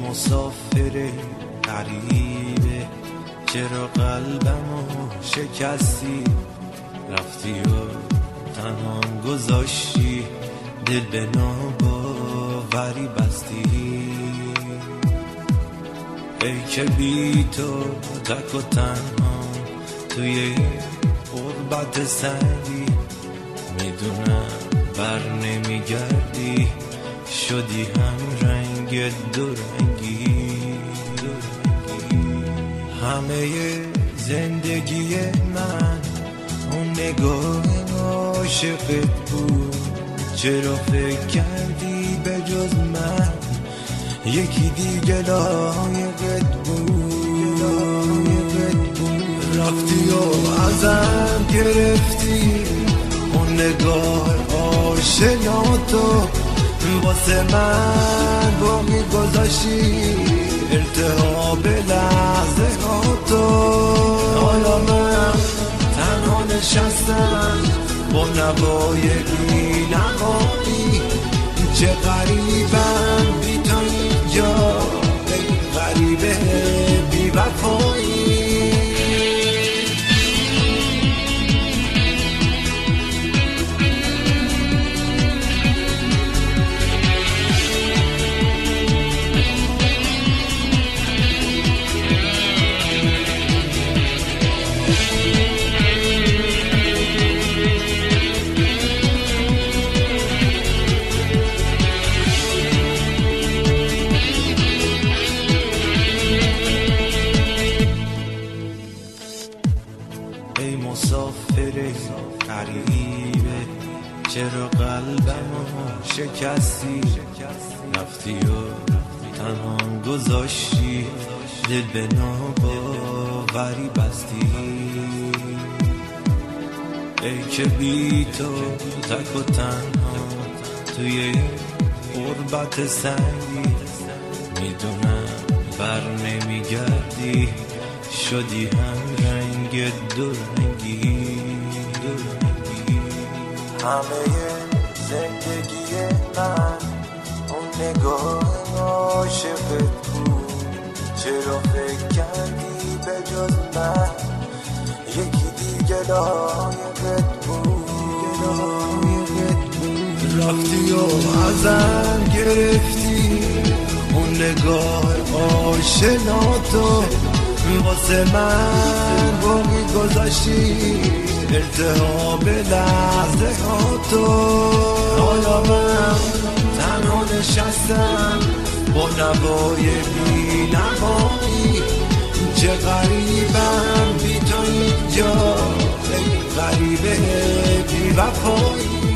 مسافر غریبه، چرا قلبمو شکستی؟ رفتی و تنهام گذاشتی، دل به ناباوری بستی. ای که بی تو تک و تنها توی غربت سنگی، میدونم بر نمیگردی، شدی هم رنگ دورنگی. همه زندگی من اون نگاه عاشقت بود، چرا فکر کردی به جز من یکی دیگه لایقت بود؟ رفتی و ازم گرفتی اون نگاه آشناتو، واسه من باقی گذاشتی التهاب لحظه هاتو. حالا من تنها نشستم با نوای بی نهایی، چه غریبم بی تو اینجا، ای غریبه بی وفایی. ای مسافر غریبه، چرا قلبمو شکستی؟ رفتی و تنهام گذاشتی، دل به ناباوری بستی. ای که بی تو تک و تنها توی غربت سنگی، میدونم بر نمیگردی، شدی هم رنگ دورنگی. همه زندگی من اون نگاه عاشقت بود، چرا فکر کردی به جز من یکی دیگه لایقت بود؟ رفتی و ازم گرفتی اون نگاه آشناتو، واسه من باقی گذاشتی التهاب لحظه هاتو. حالا من تنها نشستم با نوای بی نهایی، چه غریبم بی تو اینجا، ای غریبه بی وفایی.